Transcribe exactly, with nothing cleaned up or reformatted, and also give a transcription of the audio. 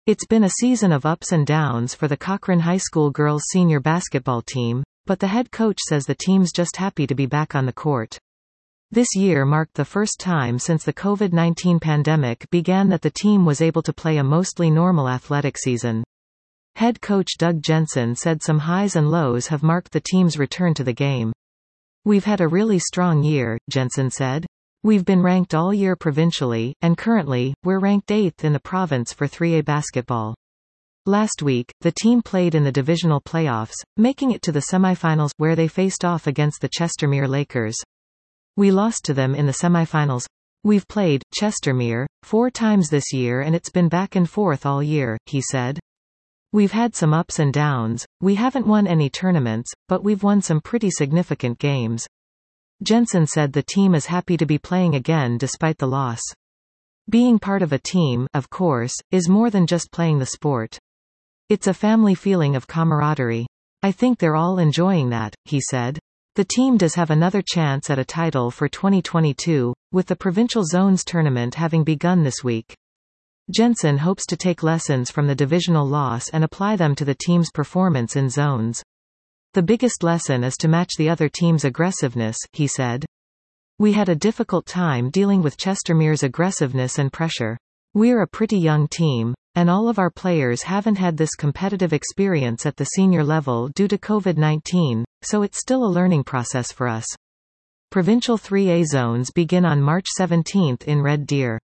It's been a season of ups and downs for the Cochrane High School girls senior basketball team, but the head coach says the team's just happy to be back on the court. This year marked the first time since the COVID nineteen pandemic began that the team was able to play a mostly normal athletic season. Head coach Doug Jensen said some highs and lows have marked the team's return to the game. "We've had a really strong year," Jensen said. "We've been ranked all year provincially, and currently, we're ranked eighth in the province for three A basketball." Last week, the team played in the divisional playoffs, making it to the semifinals, where they faced off against the Chestermere Lakers. "We lost to them in the semifinals. We've played Chestermere four times this year and it's been back and forth all year," he said. "We've had some ups and downs. We haven't won any tournaments, but we've won some pretty significant games." Jensen said the team is happy to be playing again despite the loss. "Being part of a team, of course, is more than just playing the sport. It's a family feeling of camaraderie. I think they're all enjoying that," he said. The team does have another chance at a title for twenty twenty-two, with the Provincial Zones tournament having begun this week. Jensen hopes to take lessons from the divisional loss and apply them to the team's performance in zones. "The biggest lesson is to match the other team's aggressiveness," he said. "We had a difficult time dealing with Chestermere's aggressiveness and pressure. We're a pretty young team, and all of our players haven't had this competitive experience at the senior level due to COVID nineteen, so it's still a learning process for us." Provincial three A zones begin on March seventeenth in Red Deer.